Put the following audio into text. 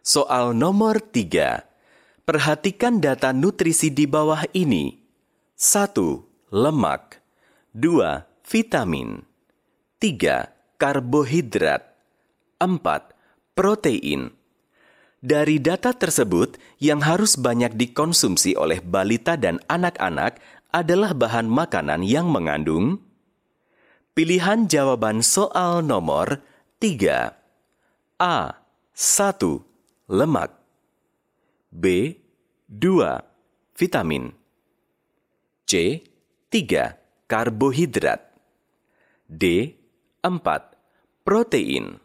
Soal nomor 3. Perhatikan data nutrisi di bawah ini. 1. Lemak. 2. Vitamin. 3. Karbohidrat. 4. Protein. Dari data tersebut, yang harus banyak dikonsumsi oleh balita dan anak-anak adalah bahan makanan yang mengandung pilihan jawaban soal nomor 3. A. 1. Lemak. B. 2. Vitamin. C. 3. Karbohidrat. D. 4. Protein.